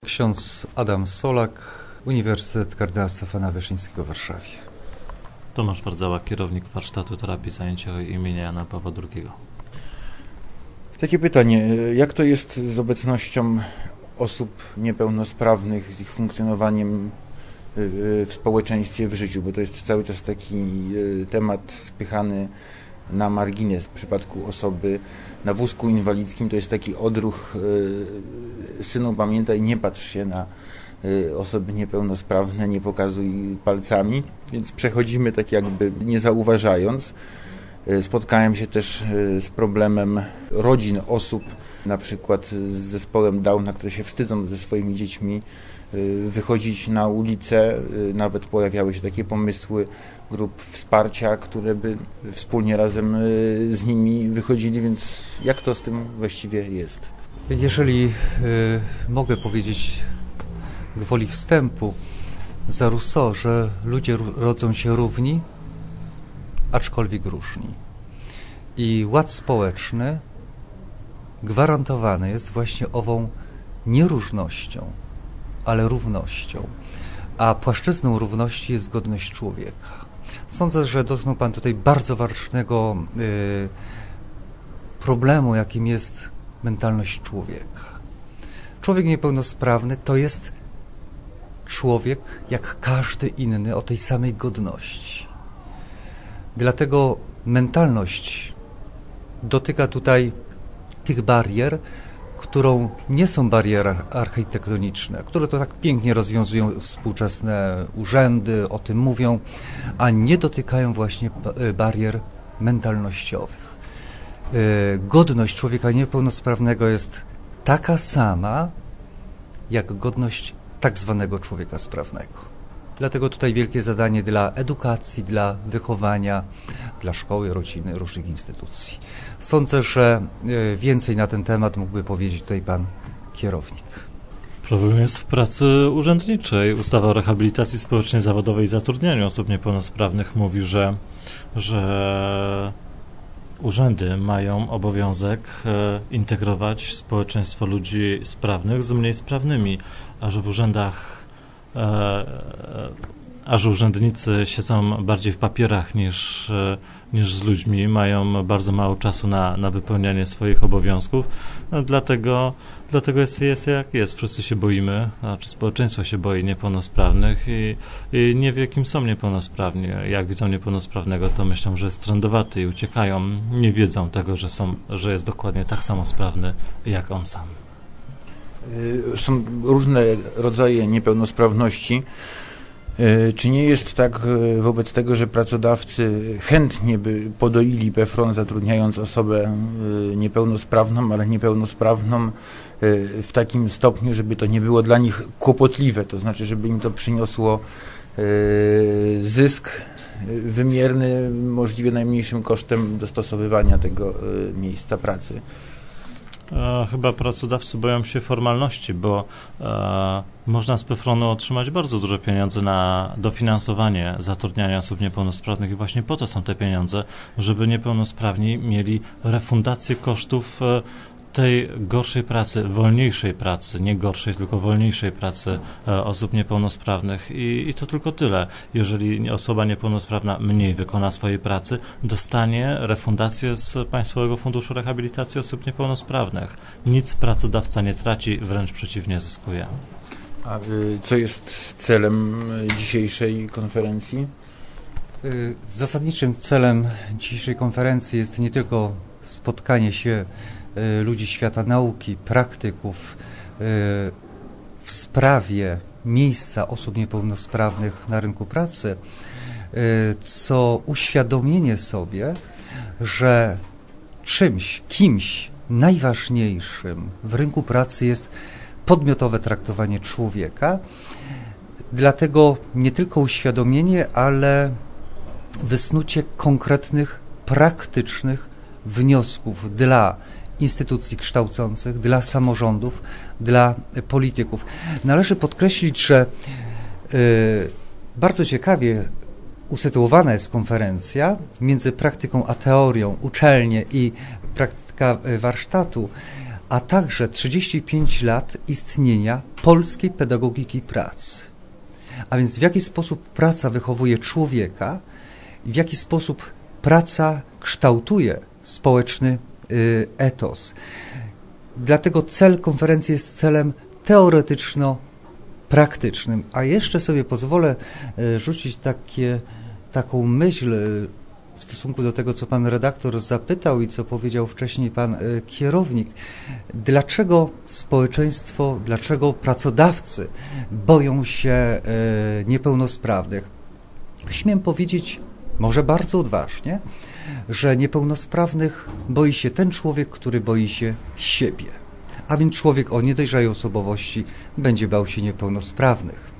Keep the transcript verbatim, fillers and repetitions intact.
Ksiądz Adam Solak, Uniwersytet Kardynała Stefana Wyszyńskiego w Warszawie. Tomasz Wardzała, kierownik warsztatu terapii zajęciowej imienia Jana Pawła drugiego. Takie pytanie, jak to jest z obecnością osób niepełnosprawnych, z ich funkcjonowaniem w społeczeństwie, w życiu, bo to jest cały czas taki temat spychany na margines. W przypadku osoby na wózku inwalidzkim to jest taki odruch: synu, pamiętaj, nie patrz się na osoby niepełnosprawne, nie pokazuj palcami, więc przechodzimy tak jakby nie zauważając. Spotkałem się też z problemem rodzin osób, na przykład z zespołem Downa, które się wstydzą ze swoimi dziećmi wychodzić na ulicę. Nawet pojawiały się takie pomysły grup wsparcia, które by wspólnie razem z nimi wychodzili, więc jak to z tym właściwie jest? Jeżeli y, mogę powiedzieć gwoli wstępu za Rousseau, że ludzie rodzą się równi, aczkolwiek różni. I ład społeczny gwarantowany jest właśnie ową nieróżnością, ale równością. A płaszczyzną równości jest godność człowieka. Sądzę, że dotknął Pan tutaj bardzo ważnego y, problemu, jakim jest mentalność człowieka. Człowiek niepełnosprawny to jest człowiek jak każdy inny o tej samej godności. Dlatego mentalność dotyka tutaj tych barier, którą nie są bariery architektoniczne, które to tak pięknie rozwiązują współczesne urzędy, o tym mówią, a nie dotykają właśnie barier mentalnościowych. Godność człowieka niepełnosprawnego jest taka sama, jak godność tak zwanego człowieka sprawnego. Dlatego tutaj wielkie zadanie dla edukacji, dla wychowania, dla szkoły, rodziny, różnych instytucji. Sądzę, że więcej na ten temat mógłby powiedzieć tutaj pan kierownik. Problem jest w pracy urzędniczej. Ustawa o rehabilitacji społecznej, zawodowej i zatrudnianiu osób niepełnosprawnych mówi, że, że urzędy mają obowiązek integrować społeczeństwo ludzi sprawnych z mniej sprawnymi, a że w urzędach a że urzędnicy siedzą bardziej w papierach niż, niż z ludźmi, mają bardzo mało czasu na, na wypełnianie swoich obowiązków, no dlatego, dlatego jest, jest jak jest. Wszyscy się boimy, znaczy społeczeństwo się boi niepełnosprawnych i, i nie wie, kim są niepełnosprawni. Jak widzą niepełnosprawnego, to myślą, że jest trędowaty i uciekają. Nie wiedzą tego, że, są, że jest dokładnie tak samo sprawny jak on sam. Są różne rodzaje niepełnosprawności. Czy nie jest tak wobec tego, że pracodawcy chętnie by podoili PFRON, zatrudniając osobę niepełnosprawną, ale niepełnosprawną w takim stopniu, żeby to nie było dla nich kłopotliwe, to znaczy, żeby im to przyniosło zysk wymierny możliwie najmniejszym kosztem dostosowywania tego miejsca pracy? Chyba pracodawcy boją się formalności, bo e, można z PFRON-u otrzymać bardzo dużo pieniędzy na dofinansowanie zatrudniania osób niepełnosprawnych i właśnie po to są te pieniądze, żeby niepełnosprawni mieli refundację kosztów e, tej gorszej pracy, wolniejszej pracy, nie gorszej, tylko wolniejszej pracy e, osób niepełnosprawnych i, i to tylko tyle. Jeżeli osoba niepełnosprawna mniej wykona swojej pracy, dostanie refundację z Państwowego Funduszu Rehabilitacji Osób Niepełnosprawnych. Nic pracodawca nie traci, wręcz przeciwnie, zyskuje. A co jest celem dzisiejszej konferencji? Zasadniczym celem dzisiejszej konferencji jest nie tylko spotkanie się ludzi świata nauki, praktyków w sprawie miejsca osób niepełnosprawnych na rynku pracy, co uświadomienie sobie, że czymś, kimś najważniejszym w rynku pracy jest podmiotowe traktowanie człowieka. Dlatego nie tylko uświadomienie, ale wysnucie konkretnych, praktycznych wniosków dla instytucji kształcących, dla samorządów, dla polityków. Należy podkreślić, że y, bardzo ciekawie usytuowana jest konferencja między praktyką a teorią, uczelnie i praktyka warsztatu, a także trzydzieści pięć lat istnienia polskiej pedagogiki pracy. A więc w jaki sposób praca wychowuje człowieka, w jaki sposób praca kształtuje społeczny etos. Dlatego cel konferencji jest celem teoretyczno-praktycznym. A jeszcze sobie pozwolę rzucić takie, taką myśl w stosunku do tego, co pan redaktor zapytał i co powiedział wcześniej pan kierownik. Dlaczego społeczeństwo, dlaczego pracodawcy boją się niepełnosprawnych? Śmiem powiedzieć, może bardzo odważnie, że niepełnosprawnych boi się ten człowiek, który boi się siebie. A więc człowiek o niedojrzałej osobowości będzie bał się niepełnosprawnych.